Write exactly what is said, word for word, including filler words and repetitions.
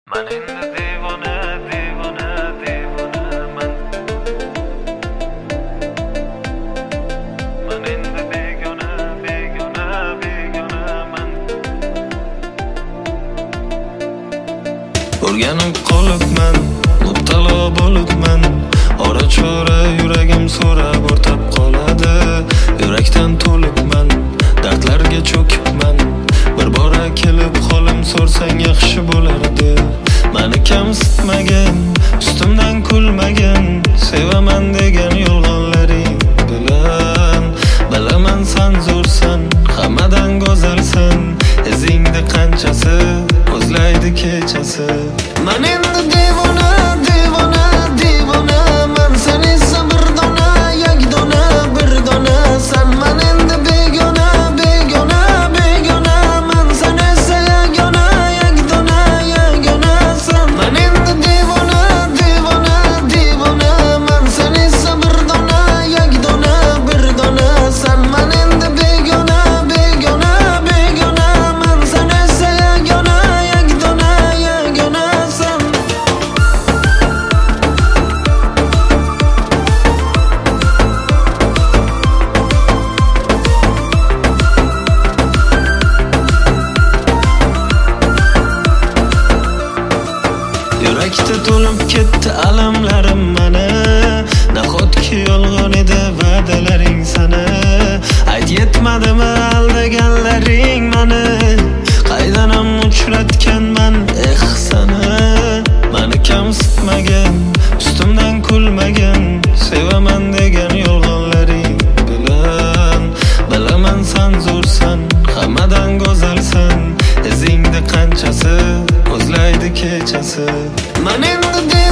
Man endi devona, devona, devonaman. Man endi begona, begona, begonaman. O'rganib qolibman, mubtalo bo'libman. Ora-chora yuragim so'rab o'rtab qoladi. Yurakdan to'libman, dardlarga cho'kibman. Bir bora kelib holim so'rsang yaxshi bo'lardi. Mani kamsitmagan, ustimdan kulmagan, sevaman degan yolg'onlaring bilan. Bilaman san zo'rsan, hammadan go'zalsan. Izingni qanchasi o'zlaydi kechasi. Man endi devona, devona, devonaman. Sen esa bir dona, yagdona, bir dona san. Man endi begona, begona, begonaman. Sen esa yagona, yagdona, yagona san. Man endi devona, devona, devonaman. Sen esa bir dona, yagdona, bir dona san. Man endi begona, begona, begonaman. Sen esa yagona, yagdona, yagona san. Yurakda to'lib ketdi alamlarim mana. Nahotki yolg'on edi va'dalaring sana. Ayt yetmadimi aldaganlaring mani. Qaydan ham uchratganman eh sana. Mani kamsitmagan, ustimdan kulmagan, sevaman degan yolg'onlaring bilan. Bilaman san zo'rsan, hammadan go'zalsan. Izingni qanchasi o'zlaydi kechasi. Man endi